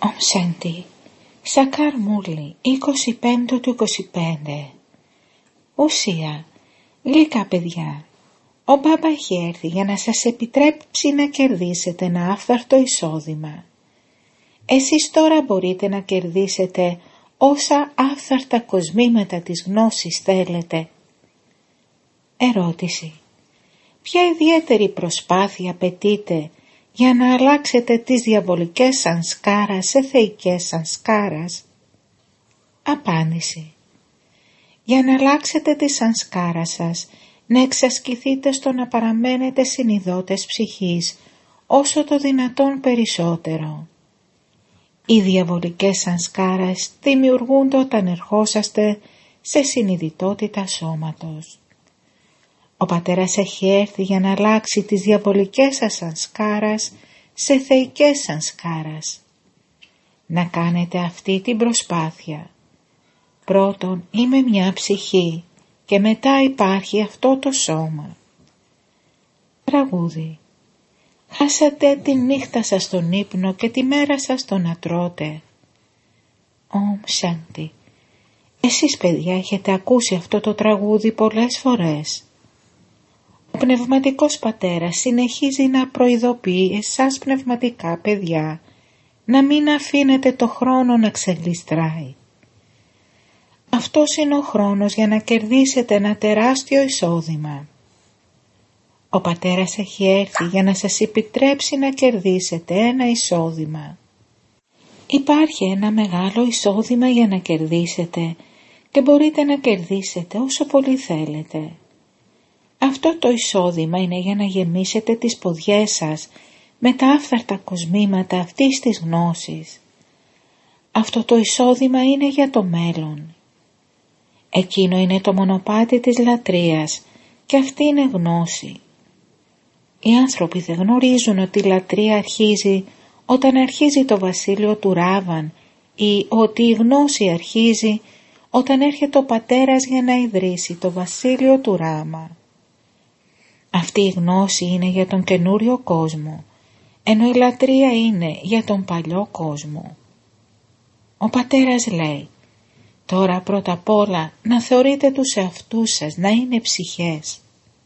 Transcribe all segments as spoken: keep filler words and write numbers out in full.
Ομ Σάντι, Σακάρ Μούρλι, είκοσι πέντε του είκοσι πέντε. Ουσία, γλυκά παιδιά, ο Μπάμπα έχει έρθει για να σας επιτρέψει να κερδίσετε ένα άφθαρτο εισόδημα. Εσείς τώρα μπορείτε να κερδίσετε όσα άφθαρτα κοσμήματα της γνώσης θέλετε. Ερώτηση. Ποια ιδιαίτερη προσπάθεια απαιτείται για να αλλάξετε τις διαβολικές σανσκάρας σε θεϊκές σανσκάρας? Απάντηση. Για να αλλάξετε τη σανσκάρα σας, να εξασκηθείτε στο να παραμένετε συνειδώτες ψυχής όσο το δυνατόν περισσότερο. Οι διαβολικές σανσκάρες δημιουργούνται όταν ερχόσαστε σε συνειδητότητα σώματος. Ο πατέρας έχει έρθει για να αλλάξει τις διαβολικές σας σανσκάρας σε θεϊκές σανσκάρας. Να κάνετε αυτή την προσπάθεια. Πρώτον είμαι μια ψυχή και μετά υπάρχει αυτό το σώμα. Τραγούδι. Χάσατε τη νύχτα σας στον ύπνο και τη μέρα σας στο να τρώτε. Ομ Σάντι. Εσείς παιδιά έχετε ακούσει αυτό το τραγούδι πολλές φορές. Ο πνευματικός πατέρας συνεχίζει να προειδοποιεί εσάς πνευματικά παιδιά να μην αφήνετε το χρόνο να ξεγλιστράει. Αυτός είναι ο χρόνος για να κερδίσετε ένα τεράστιο εισόδημα. Ο πατέρας έχει έρθει για να σας επιτρέψει να κερδίσετε ένα εισόδημα. Υπάρχει ένα μεγάλο εισόδημα για να κερδίσετε και μπορείτε να κερδίσετε όσο πολύ θέλετε. Αυτό το εισόδημα είναι για να γεμίσετε τις ποδιές σας με τα άφθαρτα κοσμήματα αυτής της γνώσης. Αυτό το εισόδημα είναι για το μέλλον. Εκείνο είναι το μονοπάτι της λατρείας και αυτή είναι γνώση. Οι άνθρωποι δεν γνωρίζουν ότι η λατρεία αρχίζει όταν αρχίζει το βασίλειο του Ράβαν ή ότι η γνώση αρχίζει όταν έρχεται ο πατέρας για να ιδρύσει το βασίλειο του Ράμα. Αυτή η γνώση είναι για τον καινούριο κόσμο, ενώ η λατρεία είναι για τον παλιό κόσμο. Ο πατέρας λέει, τώρα πρώτα απ' όλα να θεωρείτε τους εαυτούς σας να είναι ψυχές.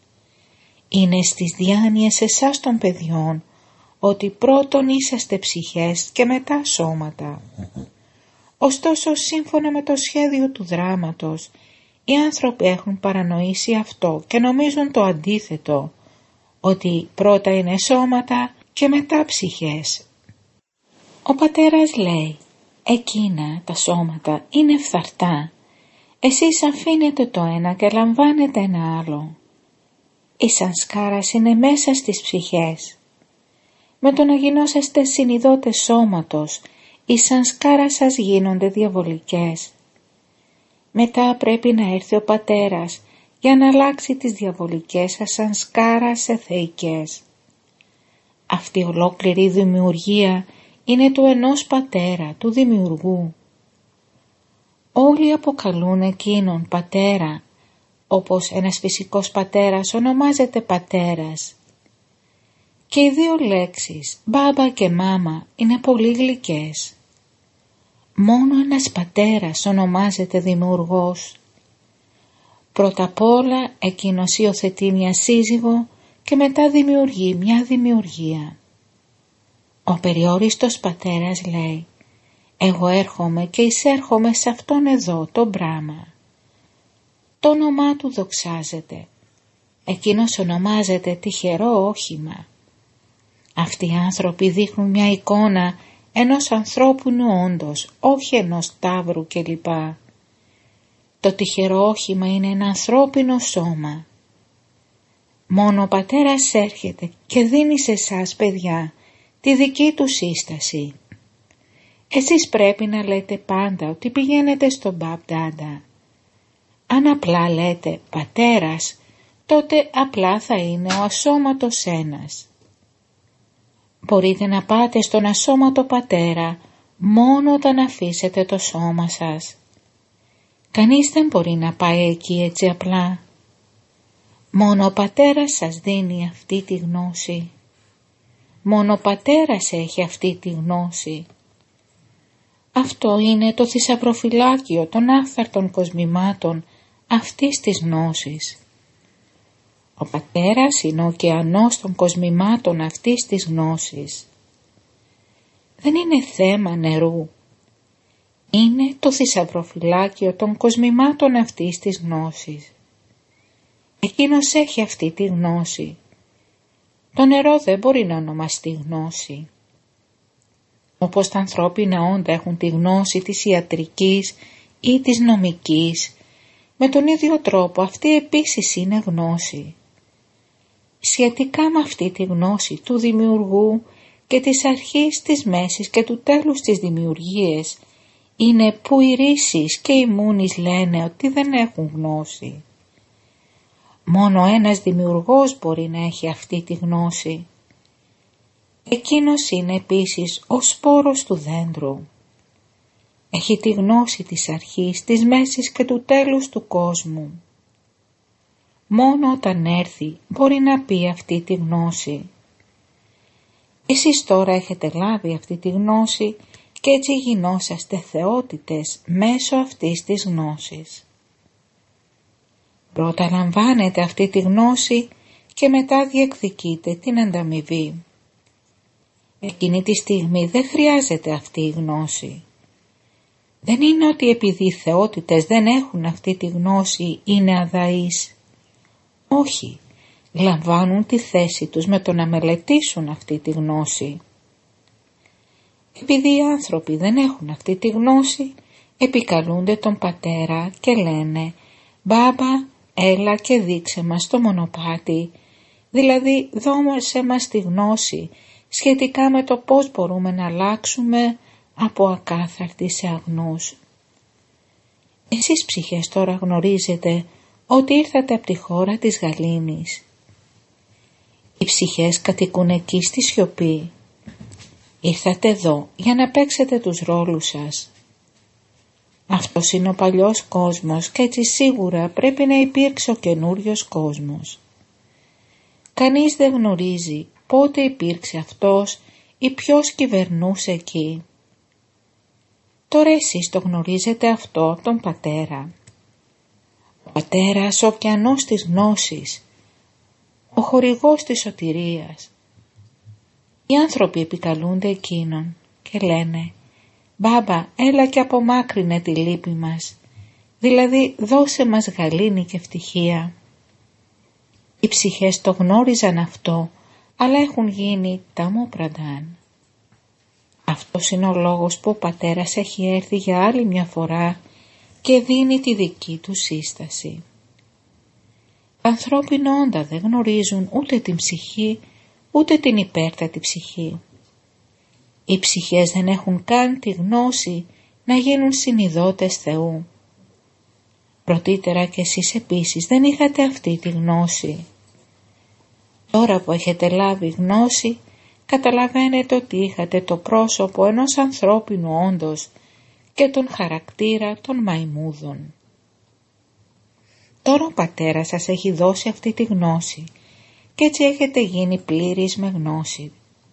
Είναι στις διάνοιες εσάς των παιδιών ότι πρώτον είσαστε ψυχές και μετά σώματα. Ωστόσο σύμφωνα με το σχέδιο του δράματος, οι άνθρωποι έχουν παρανοήσει αυτό και νομίζουν το αντίθετο, ότι πρώτα είναι σώματα και μετά ψυχές. Ο πατέρας λέει, εκείνα τα σώματα είναι φθαρτά, εσείς αφήνετε το ένα και λαμβάνετε ένα άλλο. Η σανσκάρας είναι μέσα στις ψυχές. Με το να γινόσαστε συνειδώτες σώματος, οι σανσκάρας σας γίνονται διαβολικές. Μετά πρέπει να έρθει ο πατέρας για να αλλάξει τις διαβολικές σας σανσκάρας σε θεϊκές. Αυτή η ολόκληρη δημιουργία είναι του ενός πατέρα, του δημιουργού. Όλοι αποκαλούν εκείνον πατέρα, όπως ένας φυσικός πατέρας ονομάζεται πατέρας. Και οι δύο λέξεις, μπάμπα και μάμα, είναι πολύ γλυκές. Μόνο ένας πατέρας ονομάζεται δημιουργός. Πρώτα απ' όλα εκείνος υιοθετεί μια σύζυγο και μετά δημιουργεί μια δημιουργία. Ο περιόριστος πατέρας λέει, εγώ έρχομαι και εισέρχομαι σε αυτόν εδώ το Μπράμα. Το όνομά του δοξάζεται. Εκείνος ονομάζεται τυχερό όχημα. Αυτοί οι άνθρωποι δείχνουν μια εικόνα ενός ανθρώπινου όντως, όχι ενός ταύρου κλπ. Το τυχερό όχημα είναι ένα ανθρώπινο σώμα. Μόνο ο πατέρας έρχεται και δίνει σε εσάς παιδιά τη δική του σύσταση. Εσείς πρέπει να λέτε πάντα ότι πηγαίνετε στον Μπαμπ Ντάντα. Αν απλά λέτε πατέρας, τότε απλά θα είναι ο ασώματος ένας. Μπορείτε να πάτε στον ασώματο πατέρα μόνο όταν αφήσετε το σώμα σας. Κανείς δεν μπορεί να πάει εκεί έτσι απλά. Μόνο ο πατέρας σας δίνει αυτή τη γνώση. Μόνο ο πατέρας έχει αυτή τη γνώση. Αυτό είναι το θησαυροφυλάκιο των άφθαρτων κοσμημάτων αυτής της γνώσης. Ο πατέρας είναι ο ωκεανός των κοσμημάτων αυτής της γνώσης. Δεν είναι θέμα νερού. Είναι το θησαυροφυλάκιο των κοσμημάτων αυτής της γνώσης. Εκείνος έχει αυτή τη γνώση. Το νερό δεν μπορεί να ονομαστεί γνώση. Όπως τα ανθρώπινα όντα έχουν τη γνώση της ιατρικής ή της νομικής, με τον ίδιο τρόπο αυτή επίσης είναι γνώση. Σχετικά με αυτή τη γνώση του δημιουργού και της αρχής, της μέσης και του τέλους της δημιουργίας, είναι που οι ρίσεις και οι μούνεις λένε ότι δεν έχουν γνώση. Μόνο ένας δημιουργός μπορεί να έχει αυτή τη γνώση. Εκείνος είναι επίσης ο σπόρος του δέντρου. Έχει τη γνώση της αρχής, της μέσης και του τέλους του κόσμου. Μόνο όταν έρθει μπορεί να πει αυτή τη γνώση. Εσείς τώρα έχετε λάβει αυτή τη γνώση και έτσι γινόσαστε θεότητες μέσω αυτής της γνώσης. Πρώτα λαμβάνετε αυτή τη γνώση και μετά διεκδικείτε την ανταμοιβή. Εκείνη τη στιγμή δεν χρειάζεται αυτή η γνώση. Δεν είναι ότι επειδή οι θεότητες δεν έχουν αυτή τη γνώση είναι αδαείς. Όχι, λαμβάνουν τη θέση τους με το να μελετήσουν αυτή τη γνώση. Επειδή οι άνθρωποι δεν έχουν αυτή τη γνώση, επικαλούνται τον πατέρα και λένε «Μπάμπα, έλα και δείξε μας το μονοπάτι», δηλαδή δώσε μας τη γνώση σχετικά με το πώς μπορούμε να αλλάξουμε από ακάθαρτοι σε αγνούς. Εσείς ψυχές τώρα γνωρίζετε ότι ήρθατε από τη χώρα της γαλήνης. Οι ψυχές κατοικούν εκεί στη σιωπή. Ήρθατε εδώ για να παίξετε τους ρόλους σας. Αυτός είναι ο παλιός κόσμος και έτσι σίγουρα πρέπει να υπήρξε ο καινούριος κόσμος. Κανείς δεν γνωρίζει πότε υπήρξε αυτός ή ποιος κυβερνούσε εκεί. Τώρα εσείς το γνωρίζετε αυτό τον πατέρα. Ο πατέρας ο ωκεανός της γνώσης, ο χορηγός της σωτηρίας. Οι άνθρωποι επικαλούνται εκείνον και λένε «Μπάμπα, έλα και απομάκρυνε τη λύπη μας, δηλαδή δώσε μας γαλήνη και ευτυχία». Οι ψυχές το γνώριζαν αυτό, αλλά έχουν γίνει ταμόπραντάν. Αυτός είναι ο λόγος που ο πατέρας έχει έρθει για άλλη μια φορά και δίνει τη δική του σύσταση. Τα ανθρώπινα όντα δεν γνωρίζουν ούτε την ψυχή, ούτε την υπέρτατη ψυχή. Οι ψυχές δεν έχουν καν τη γνώση να γίνουν συνειδότες Θεού. Πρωτήτερα κι εσείς επίσης δεν είχατε αυτή τη γνώση. Τώρα που έχετε λάβει γνώση, καταλαβαίνετε ότι είχατε το πρόσωπο ενός ανθρώπινου όντος και τον χαρακτήρα των μαϊμούδων. Τώρα ο πατέρας σας έχει δώσει αυτή τη γνώση και έτσι έχετε γίνει πλήρης με γνώση.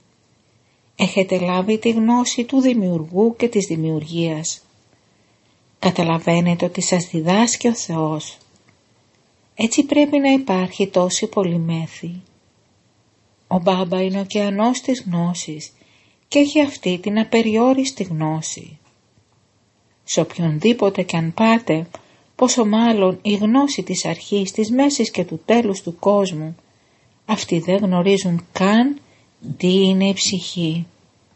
Έχετε λάβει τη γνώση του δημιουργού και της δημιουργίας. Καταλαβαίνετε ότι σας διδάσκει ο Θεός. Έτσι πρέπει να υπάρχει τόση πολυμέθη. Ο Μπάμπα είναι ο ωκεανός της γνώσης και έχει αυτή την απεριόριστη γνώση. Σε οποιονδήποτε κι αν πάτε, πόσο μάλλον η γνώση της αρχής, της μέσης και του τέλους του κόσμου, αυτοί δεν γνωρίζουν καν τι είναι η ψυχή.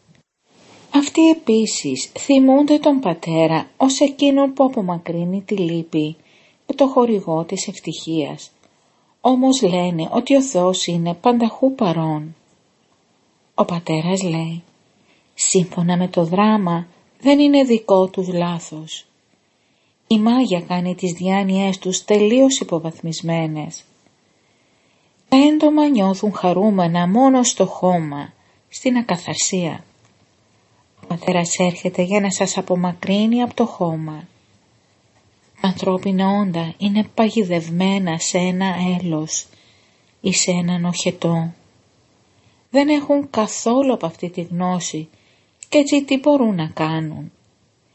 Αυτοί επίσης θυμούνται τον πατέρα ως εκείνον που απομακρύνει τη λύπη και το χορηγό της ευτυχίας. Όμως λένε ότι ο Θεός είναι πανταχού παρών. Ο πατέρας λέει, σύμφωνα με το δράμα δεν είναι δικό τους λάθος. Η μάγια κάνει τις διάνοιές τους τελείως υποβαθμισμένες. Τα έντομα νιώθουν χαρούμενα μόνο στο χώμα, στην ακαθαρσία. Ο πατέρας έρχεται για να σας απομακρύνει από το χώμα. Τα ανθρώπινα όντα είναι παγιδευμένα σε ένα έλος ή σε έναν οχετό. Δεν έχουν καθόλου από αυτή τη γνώση και έτσι τι μπορούν να κάνουν.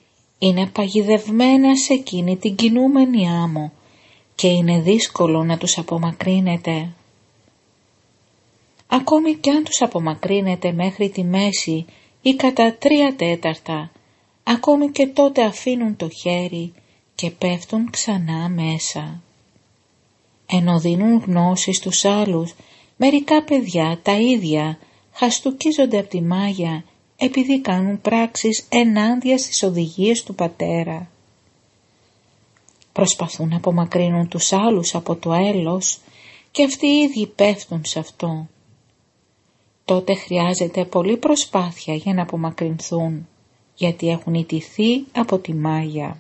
είναι παγιδευμένα σε εκείνη την κινούμενη άμμο και είναι δύσκολο να τους απομακρύνετε. Ακόμη κι αν τους απομακρύνετε μέχρι τη μέση ή κατά τρία τέταρτα, ακόμη και τότε αφήνουν το χέρι και πέφτουν ξανά μέσα. Ενώ δίνουν γνώση στους άλλους, μερικά παιδιά τα ίδια χαστούκίζονται από τη μάγια επειδή κάνουν πράξεις ενάντια στις οδηγίες του πατέρα. Προσπαθούν να απομακρύνουν τους άλλους από το έλος και αυτοί οι ίδιοι πέφτουν σε αυτό. Τότε χρειάζεται πολλή προσπάθεια για να απομακρυνθούν, γιατί έχουν ιτηθεί από τη μάγια.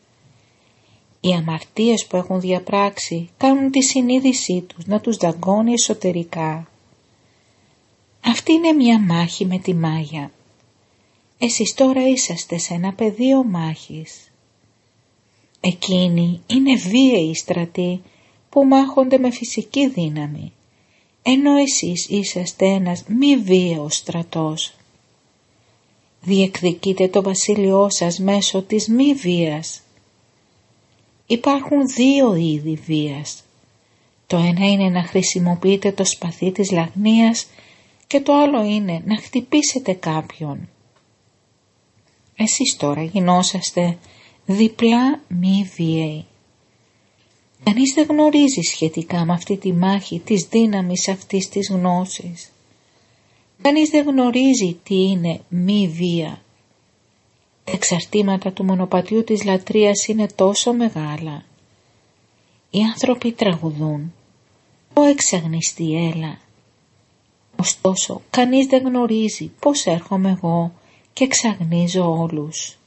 Οι αμαρτίες που έχουν διαπράξει κάνουν τη συνείδησή τους να τους δαγκώνει εσωτερικά. Αυτή είναι μια μάχη με τη μάγια. Εσείς τώρα είσαστε σε ένα πεδίο μάχης. Εκείνοι είναι βίαιοι στρατοί που μάχονται με φυσική δύναμη, ενώ εσείς είσαστε ένας μη βίαιος στρατός. Διεκδικείτε το βασίλειό σας μέσω της μη βίας. Υπάρχουν δύο είδη βίας. Το ένα είναι να χρησιμοποιείτε το σπαθί της λαγνίας και το άλλο είναι να χτυπήσετε κάποιον. Εσείς τώρα γινόσαστε διπλά μη βίαιοι. Κανείς δεν γνωρίζει σχετικά με αυτή τη μάχη της δύναμης αυτής της γνώσης. Κανείς δεν γνωρίζει τι είναι μη βία. Τα εξαρτήματα του μονοπατιού της λατρείας είναι τόσο μεγάλα. Οι άνθρωποι τραγουδούν «Ω εξαγνιστή έλα». Ωστόσο κανείς δεν γνωρίζει πώς έρχομαι εγώ και εξαγνίζω όλους.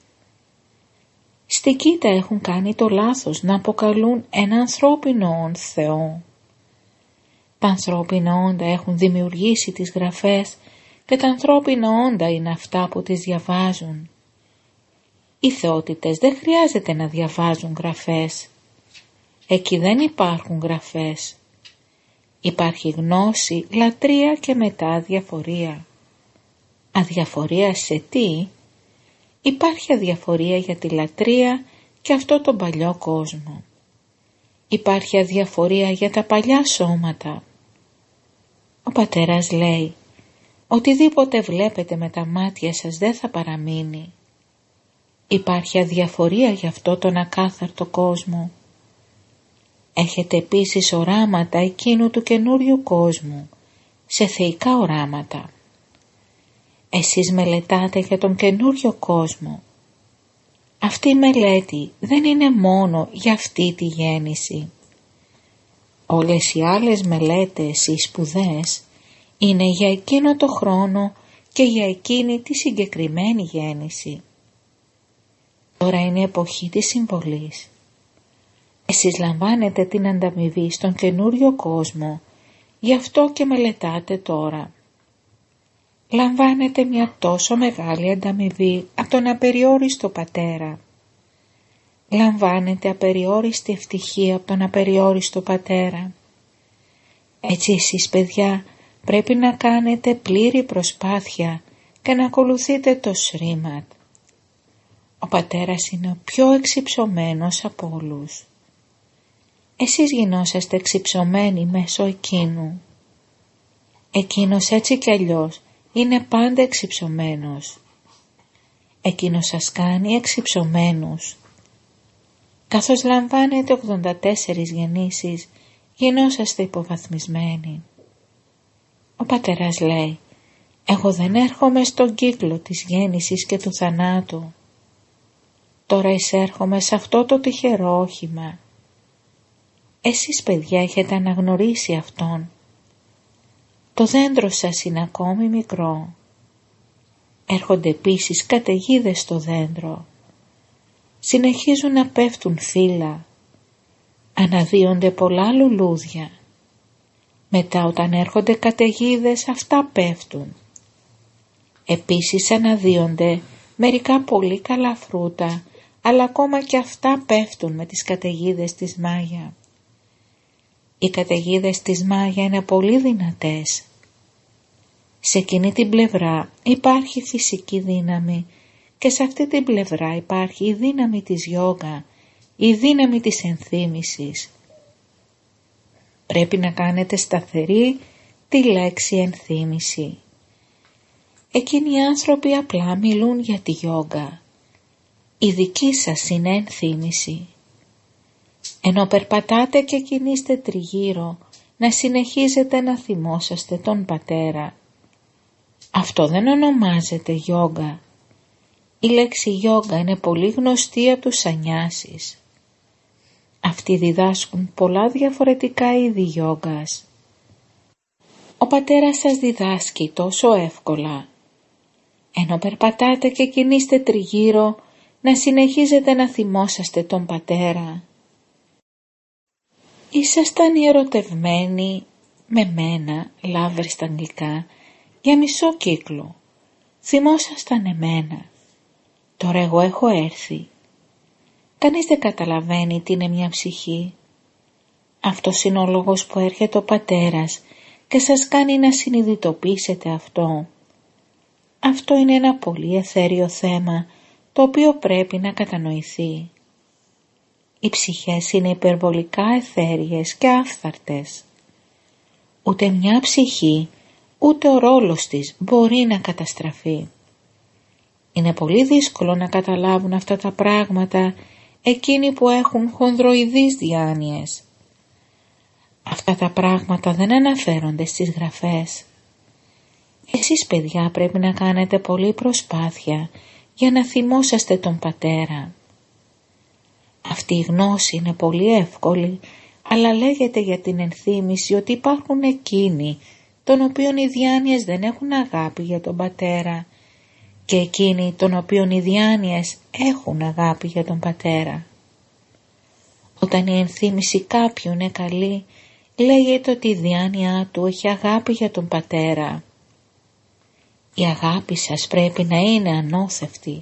Στην Κίτα έχουν κάνει το λάθος να αποκαλούν ένα ανθρώπινο Θεό. Τα ανθρώπινα όντα έχουν δημιουργήσει τις γραφές και τα ανθρώπινα όντα είναι αυτά που τις διαβάζουν. Οι θεότητες δεν χρειάζεται να διαβάζουν γραφές. Εκεί δεν υπάρχουν γραφές. Υπάρχει γνώση, λατρεία και μετά αδιαφορία. Αδιαφορία σε τι? Υπάρχει αδιαφορία για τη λατρεία και αυτό τον παλιό κόσμο. Υπάρχει αδιαφορία για τα παλιά σώματα. Ο πατέρας λέει, οτιδήποτε βλέπετε με τα μάτια σας δεν θα παραμείνει. Υπάρχει αδιαφορία για αυτό τον ακάθαρτο κόσμο. Έχετε επίσης οράματα εκείνου του καινούριου κόσμου, σε θεϊκά οράματα. Εσείς μελετάτε για τον καινούριο κόσμο. Αυτή η μελέτη δεν είναι μόνο για αυτή τη γέννηση. Όλες οι άλλες μελέτες ή σπουδές είναι για εκείνο το χρόνο και για εκείνη τη συγκεκριμένη γέννηση. Τώρα είναι η εποχή της συμβολής. Εσείς λαμβάνετε την ανταμοιβή στον καινούριο κόσμο, γι' αυτό και μελετάτε τώρα. Λαμβάνετε μια τόσο μεγάλη ανταμοιβή από τον απεριόριστο πατέρα. Λαμβάνετε απεριόριστη ευτυχία από τον απεριόριστο πατέρα. Έτσι εσείς παιδιά πρέπει να κάνετε πλήρη προσπάθεια και να ακολουθείτε το Σρίμαντ. Ο πατέρας είναι ο πιο εξυψωμένος από όλους. Εσείς γινόσαστε εξυψωμένοι μέσω εκείνου. Εκείνος έτσι κι αλλιώς είναι πάντα εξυψωμένος. Εκείνος σας κάνει εξυψωμένους. Καθώς λαμβάνετε ογδόντα τέσσερις γεννήσεις, γινόσαστε υποβαθμισμένοι. Ο πατέρας λέει, εγώ δεν έρχομαι στον κύκλο της γέννησης και του θανάτου. Τώρα εισέρχομαι σε αυτό το τυχερό όχημα. Εσείς παιδιά έχετε αναγνωρίσει αυτόν. Το δέντρο σας είναι ακόμη μικρό. Έρχονται επίσης καταιγίδες στο δέντρο. Συνεχίζουν να πέφτουν φύλλα. Αναδύονται πολλά λουλούδια. Μετά όταν έρχονται καταιγίδες αυτά πέφτουν. Επίσης αναδύονται μερικά πολύ καλά φρούτα, αλλά ακόμα και αυτά πέφτουν με τις καταιγίδες της Μάγια. Οι καταιγίδες της Μάγια είναι πολύ δυνατές. Σε εκείνη την πλευρά υπάρχει φυσική δύναμη και σε αυτή την πλευρά υπάρχει η δύναμη της γιόγκα, η δύναμη της ενθύμησης. Πρέπει να κάνετε σταθερή τη λέξη ενθύμηση. Εκείνοι οι άνθρωποι απλά μιλούν για τη γιόγκα. Η δική σας είναι ενθύμηση. Ενώ περπατάτε και κινείστε τριγύρω, να συνεχίζετε να θυμόσαστε τον Πατέρα. Αυτό δεν ονομάζεται γιόγκα. Η λέξη γιόγκα είναι πολύ γνωστή από τους σανιάσις. Αυτοί διδάσκουν πολλά διαφορετικά είδη γιόγκας. Ο Πατέρας σας διδάσκει τόσο εύκολα. Ενώ περπατάτε και κινείστε τριγύρω, να συνεχίζετε να θυμόσαστε τον Πατέρα. Ήσασταν ερωτευμένοι με μένα, lovers στα αγγλικά, για μισό κύκλο. Θυμόσασταν εμένα. Τώρα εγώ έχω έρθει. Κανείς δεν καταλαβαίνει τι είναι μια ψυχή. Αυτός είναι ο λόγος που έρχεται ο Πατέρας και σας κάνει να συνειδητοποιήσετε αυτό. Αυτό είναι ένα πολύ εθέριο θέμα, το οποίο πρέπει να κατανοηθεί. Οι ψυχές είναι υπερβολικά εθέριες και άφθαρτες. Ούτε μια ψυχή, ούτε ο ρόλος της μπορεί να καταστραφεί. Είναι πολύ δύσκολο να καταλάβουν αυτά τα πράγματα εκείνοι που έχουν χονδροειδείς διάνοιες. Αυτά τα πράγματα δεν αναφέρονται στις γραφές. Εσείς παιδιά πρέπει να κάνετε πολλή προσπάθεια για να θυμόσαστε τον Πατέρα. Αυτή η γνώση είναι πολύ εύκολη, αλλά λέγεται για την ενθύμηση ότι υπάρχουν εκείνοι των οποίων οι διάνοιες δεν έχουν αγάπη για τον Πατέρα και εκείνοι των οποίων οι διάνοιες έχουν αγάπη για τον Πατέρα. Όταν η ενθύμηση κάποιου είναι καλή, λέγεται ότι η διάνοια του έχει αγάπη για τον Πατέρα. Η αγάπη σας πρέπει να είναι ανώθευτη.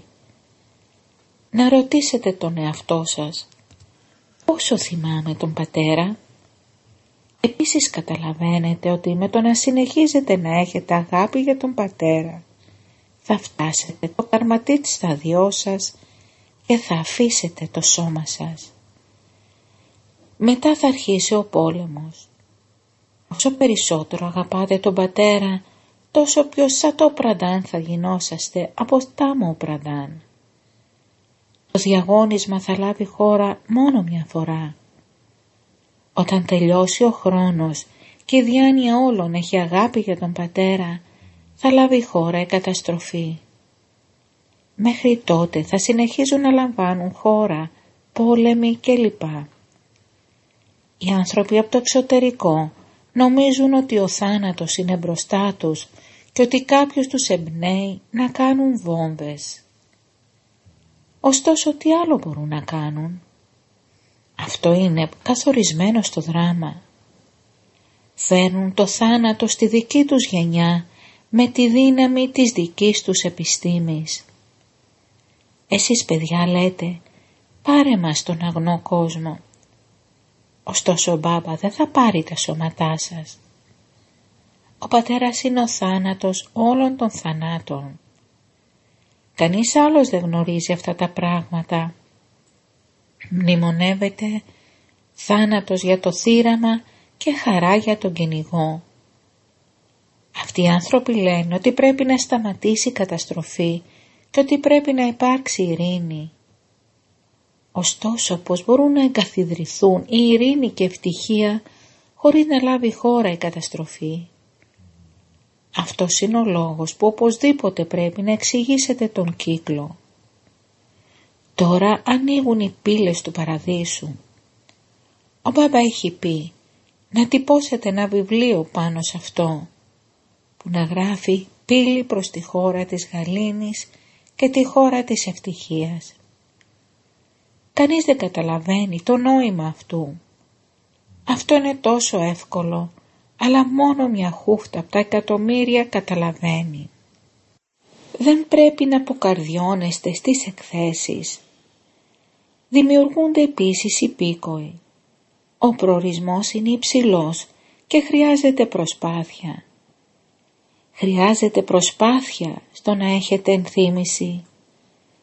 Να ρωτήσετε τον εαυτό σας, πόσο θυμάμαι τον Πατέρα? Επίσης καταλαβαίνετε ότι με το να συνεχίζετε να έχετε αγάπη για τον Πατέρα, θα φτάσετε το καρματί της σταδιός σας και θα αφήσετε το σώμα σας. Μετά θα αρχίσει ο πόλεμος. Όσο περισσότερο αγαπάτε τον Πατέρα, τόσο πιο σατό πραντάν θα γινόσαστε από τάμο πραντάν. Το διαγώνισμα θα λάβει χώρα μόνο μια φορά. Όταν τελειώσει ο χρόνος και η διάνοια όλων έχει αγάπη για τον Πατέρα, θα λάβει χώρα η καταστροφή. Μέχρι τότε θα συνεχίζουν να λαμβάνουν χώρα πόλεμοι κλπ. Οι άνθρωποι από το εξωτερικό νομίζουν ότι ο θάνατος είναι μπροστά τους και ότι κάποιος τους εμπνέει να κάνουν βόμβες. Ωστόσο τι άλλο μπορούν να κάνουν? Αυτό είναι καθορισμένο στο δράμα. Φέρνουν το θάνατο στη δική τους γενιά με τη δύναμη της δικής τους επιστήμης. Εσείς παιδιά λέτε, πάρε μας τον αγνό κόσμο. Ωστόσο ο Μπάμπα δεν θα πάρει τα σώματά σας. Ο Πατέρας είναι ο θάνατος όλων των θανάτων. Κανείς άλλος δεν γνωρίζει αυτά τα πράγματα. Μνημονεύεται θάνατος για το θύραμα και χαρά για τον κυνηγό. Αυτοί οι άνθρωποι λένε ότι πρέπει να σταματήσει η καταστροφή και ότι πρέπει να υπάρξει ειρήνη. Ωστόσο, πώς μπορούν να εγκαθιδρυθούν η ειρήνη και ευτυχία χωρίς να λάβει χώρα η καταστροφή? Αυτός είναι ο λόγος που οπωσδήποτε πρέπει να εξηγήσετε τον κύκλο. Τώρα ανοίγουν οι πύλες του παραδείσου. Ο Μπάμπα έχει πει να τυπώσετε ένα βιβλίο πάνω σε αυτό, που να γράφει πύλη προς τη χώρα της γαλήνης και τη χώρα της ευτυχίας. Κανείς δεν καταλαβαίνει το νόημα αυτού. Αυτό είναι τόσο εύκολο, αλλά μόνο μια χούφτα από τα εκατομμύρια καταλαβαίνει. Δεν πρέπει να αποκαρδιώνεστε στις εκθέσεις. Δημιουργούνται επίσης υπήκοοι. Ο προορισμός είναι υψηλός και χρειάζεται προσπάθεια. Χρειάζεται προσπάθεια στο να έχετε ενθύμηση.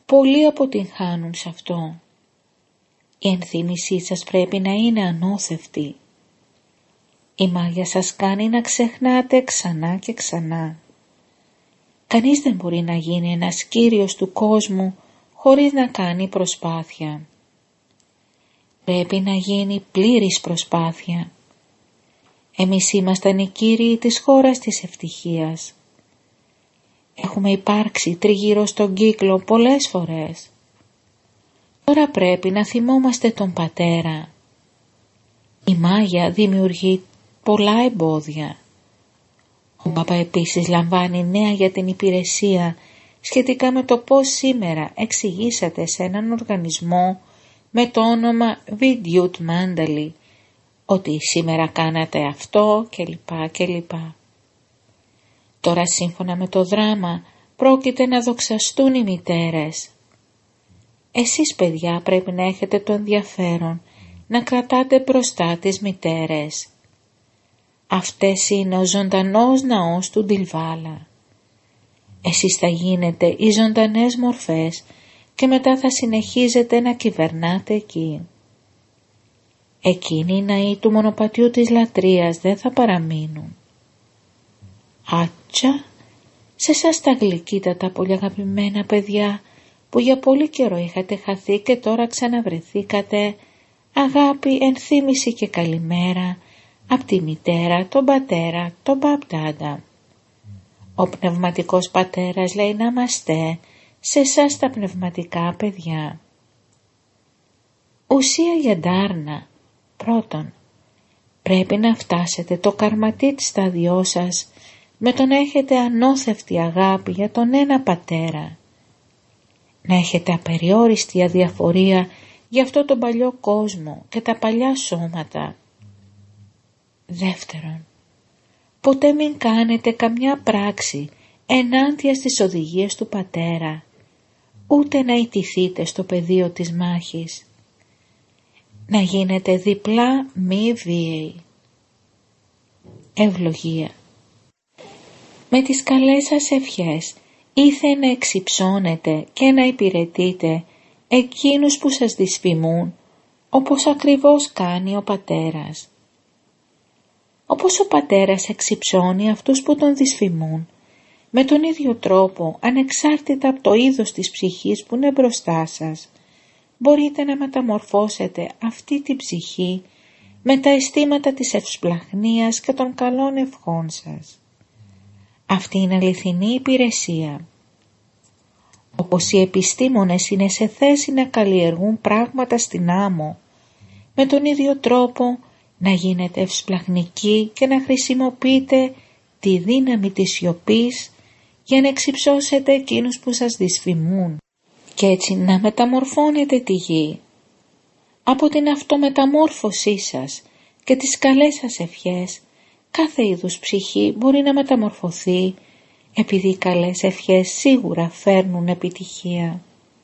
Πολλοί αποτυγχάνουν σε αυτό. Η ενθύμησή σας πρέπει να είναι ανώθευτη. Η μάγια σας κάνει να ξεχνάτε ξανά και ξανά. Κανείς δεν μπορεί να γίνει ένας κύριος του κόσμου χωρίς να κάνει προσπάθεια. Πρέπει να γίνει πλήρης προσπάθεια. Εμείς ήμασταν οι κύριοι της χώρας της ευτυχίας. Έχουμε υπάρξει τριγύρω στον κύκλο πολλές φορές. Τώρα πρέπει να θυμόμαστε τον πατέρα. Η μάγια δημιουργεί πολλά εμπόδια. Ο Μπαμπά επίσης λαμβάνει νέα για την υπηρεσία σχετικά με το πώς σήμερα εξηγήσατε σε έναν οργανισμό με το όνομα Vidyut Mandali ότι σήμερα κάνατε αυτό κλπ. κλπ. Τώρα σύμφωνα με το δράμα πρόκειται να δοξαστούν οι μητέρες. Εσείς παιδιά πρέπει να έχετε το ενδιαφέρον να κρατάτε μπροστά τις μητέρες. Αυτές είναι ο ζωντανός ναός του Ντιλβάλα. Εσείς θα γίνετε οι ζωντανές μορφές και μετά θα συνεχίζετε να κυβερνάτε εκεί. Εκείνοι οι ναοί του μονοπατιού της λατρείας δεν θα παραμείνουν. Άτσα, σε εσάς τα γλυκύτατα πολύ αγαπημένα παιδιά που για πολύ καιρό είχατε χαθεί και τώρα ξαναβρεθήκατε, αγάπη, ενθύμηση και καλημέρα από τη μητέρα, τον πατέρα, τον μπαπτάντα. Ο πνευματικός πατέρας λέει να είμαστε σε εσάς τα πνευματικά παιδιά. Ουσία για ντάρνα. Πρώτον, πρέπει να φτάσετε το καρματίτ σταδιό σας με το να έχετε ανώθευτη αγάπη για τον ένα πατέρα. Να έχετε απεριόριστη αδιαφορία για αυτό τον παλιό κόσμο και τα παλιά σώματα. Δεύτερον, ποτέ μην κάνετε καμιά πράξη ενάντια στις οδηγίες του πατέρα, ούτε να ιτηθείτε στο πεδίο της μάχης. Να γίνετε διπλά μη βίαιοι. Ευλογία. Με τις καλές σας ευχές ήθε να εξυψώνετε και να υπηρετείτε εκείνους που σας δυσφημούν, όπως ακριβώς κάνει ο πατέρας. Όπως ο πατέρας εξυψώνει αυτούς που τον δυσφημούν, με τον ίδιο τρόπο, ανεξάρτητα από το είδος της ψυχής που είναι μπροστά σας, μπορείτε να μεταμορφώσετε αυτή την ψυχή με τα αισθήματα της ευσπλαχνίας και των καλών ευχών σας. Αυτή είναι αληθινή υπηρεσία. Όπως οι επιστήμονες είναι σε θέση να καλλιεργούν πράγματα στην άμμο, με τον ίδιο τρόπο να γίνετε ευσπλαχνικοί και να χρησιμοποιείτε τη δύναμη της σιωπής για να εξυψώσετε εκείνους που σας δυσφημούν και έτσι να μεταμορφώνετε τη γη. Από την αυτομεταμόρφωσή σας και τις καλές σας ευχές, κάθε είδους ψυχή μπορεί να μεταμορφωθεί, επειδή οι καλές ευχές σίγουρα φέρνουν επιτυχία.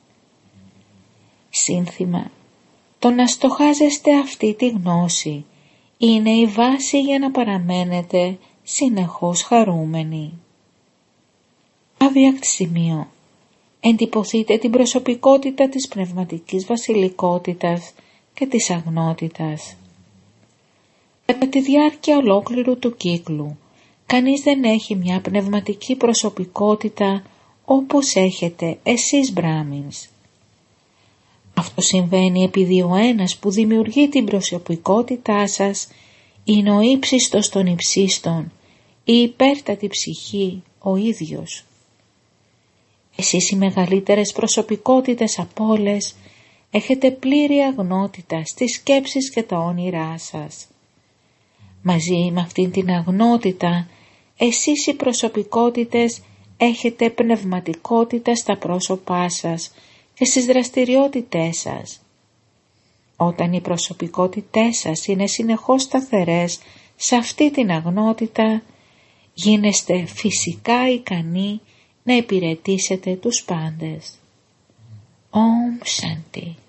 Σύνθημα. Το να στοχάζεστε αυτή τη γνώση είναι η βάση για να παραμένετε συνεχώς χαρούμενοι. Αβίακτ σημείο. Εντυπωθείτε την προσωπικότητα της πνευματικής βασιλικότητας και της αγνότητας. Κατά τη διάρκεια ολόκληρου του κύκλου, κανείς δεν έχει μια πνευματική προσωπικότητα όπως έχετε εσείς Μπράμινς. Αυτό συμβαίνει επειδή ο ένας που δημιουργεί την προσωπικότητά σας είναι ο ύψιστος των υψίστων, η υπέρτατη ψυχή, ο ίδιος. Εσείς οι μεγαλύτερες προσωπικότητες από όλες έχετε πλήρη αγνότητα στις σκέψεις και τα όνειρά σας. Μαζί με αυτήν την αγνότητα, εσείς οι προσωπικότητες έχετε πνευματικότητα στα πρόσωπά σας και στις δραστηριότητές σας. Όταν οι προσωπικότητές σας είναι συνεχώς σταθερές σε αυτή την αγνότητα, γίνεστε φυσικά ικανοί να υπηρετήσετε τους πάντες. Ομ Σάντι.